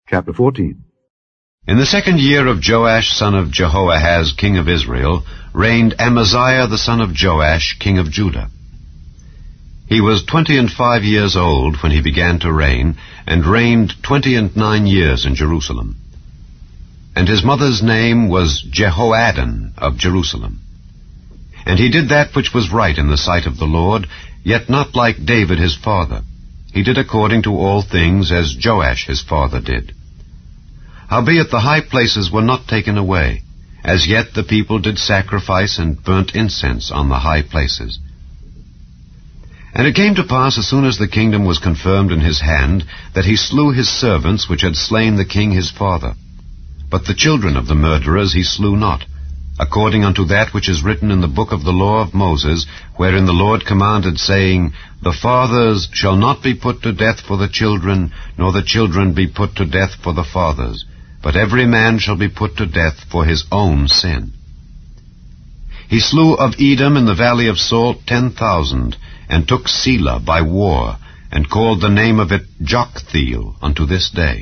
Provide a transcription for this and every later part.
Chapter 14. In the 2nd year of Joash son of Jehoahaz, king of Israel, reigned Amaziah the son of Joash, king of Judah. He was 25 years old when he began to reign, and reigned 29 years in Jerusalem. And his mother's name was Jehoaddan of Jerusalem. And he did that which was right in the sight of the Lord, yet not like David his father. He did according to all things as Joash his father did. Howbeit the high places were not taken away. As yet the people did sacrifice and burnt incense on the high places. And it came to pass, as soon as the kingdom was confirmed in his hand, that he slew his servants which had slain the king his father. But the children of the murderers he slew not, according unto that which is written in the book of the law of Moses, wherein the Lord commanded, saying, The fathers shall not be put to death for the children, nor the children be put to death for the fathers, but every man shall be put to death for his own sin. He slew of Edom in the valley of Salt 10,000, and took Selah by war, and called the name of it Joktheel unto this day.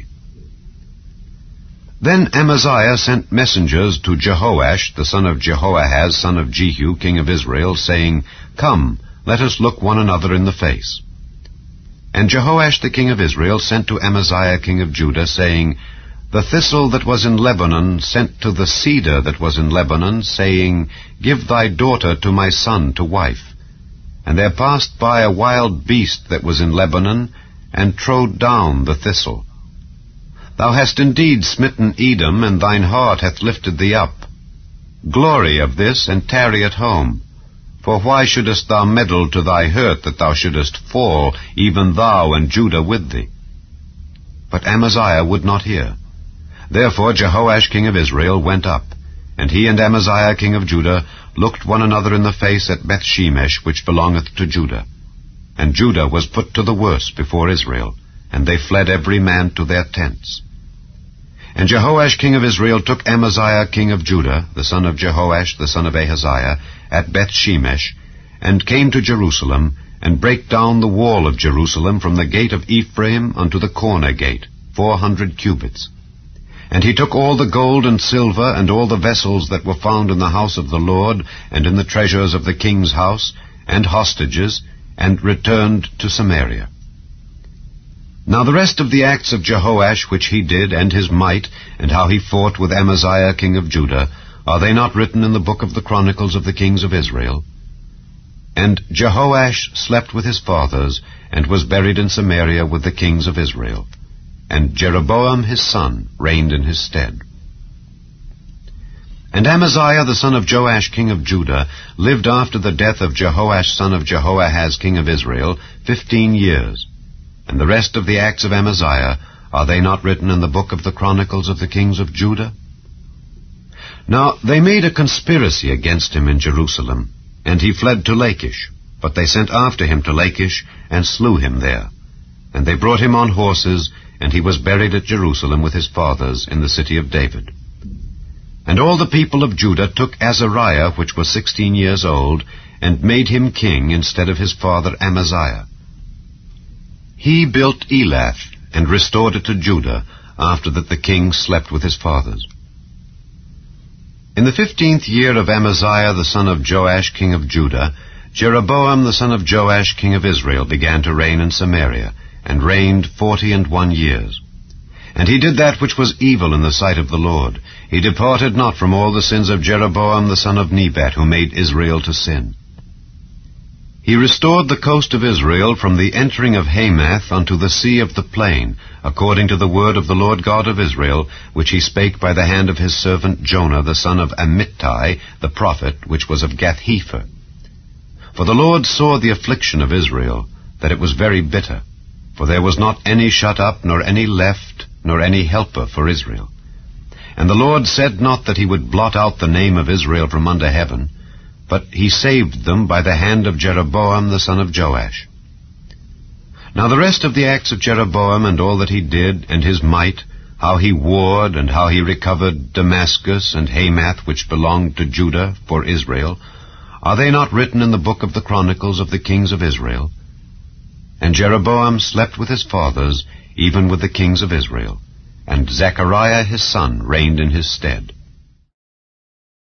Then Amaziah sent messengers to Jehoash, the son of Jehoahaz, son of Jehu, king of Israel, saying, Come, let us look one another in the face. And Jehoash the king of Israel sent to Amaziah king of Judah, saying, The thistle that was in Lebanon sent to the cedar that was in Lebanon, saying, Give thy daughter to my son to wife. And there passed by a wild beast that was in Lebanon, and trode down the thistle. Thou hast indeed smitten Edom, and thine heart hath lifted thee up. Glory of this, and tarry at home. For why shouldest thou meddle to thy hurt, that thou shouldest fall, even thou and Judah with thee? But Amaziah would not hear. Therefore Jehoash king of Israel went up, and he and Amaziah king of Judah looked one another in the face at Bethshemesh, which belongeth to Judah. And Judah was put to the worse before Israel, and they fled every man to their tents. And Jehoash king of Israel took Amaziah king of Judah, the son of Jehoash, the son of Ahaziah, at Bethshemesh, and came to Jerusalem, and brake down the wall of Jerusalem from the gate of Ephraim unto the corner gate, 400 cubits. And he took all the gold and silver, and all the vessels that were found in the house of the Lord, and in the treasures of the king's house, and hostages, and returned to Samaria. Now the rest of the acts of Jehoash which he did, and his might, and how he fought with Amaziah king of Judah, are they not written in the book of the Chronicles of the kings of Israel? And Jehoash slept with his fathers, and was buried in Samaria with the kings of Israel. And Jeroboam his son reigned in his stead. And Amaziah the son of Joash king of Judah lived after the death of Jehoash son of Jehoahaz king of Israel 15 years. And the rest of the acts of Amaziah, are they not written in the book of the Chronicles of the kings of Judah? Now they made a conspiracy against him in Jerusalem, and he fled to Lachish. But they sent after him to Lachish, and slew him there. And they brought him on horses, and he was buried at Jerusalem with his fathers in the city of David. And all the people of Judah took Azariah, which was 16 years old, and made him king instead of his father Amaziah. He built Elath, and restored it to Judah, after that the king slept with his fathers. In the 15th year of Amaziah the son of Joash king of Judah, Jeroboam the son of Joash king of Israel began to reign in Samaria, and reigned 41 years. And he did that which was evil in the sight of the Lord. He departed not from all the sins of Jeroboam the son of Nebat, who made Israel to sin. He restored the coast of Israel from the entering of Hamath unto the sea of the plain, according to the word of the Lord God of Israel, which he spake by the hand of his servant Jonah the son of Amittai, the prophet, which was of Gath-hepher. For the Lord saw the affliction of Israel, that it was very bitter. For there was not any shut up, nor any left, nor any helper for Israel. And the Lord said not that he would blot out the name of Israel from under heaven, but he saved them by the hand of Jeroboam the son of Joash. Now the rest of the acts of Jeroboam, and all that he did, and his might, how he warred, and how he recovered Damascus and Hamath, which belonged to Judah, for Israel, are they not written in the book of the Chronicles of the kings of Israel? And Jeroboam slept with his fathers, even with the kings of Israel. And and Zechariah his son reigned in his stead.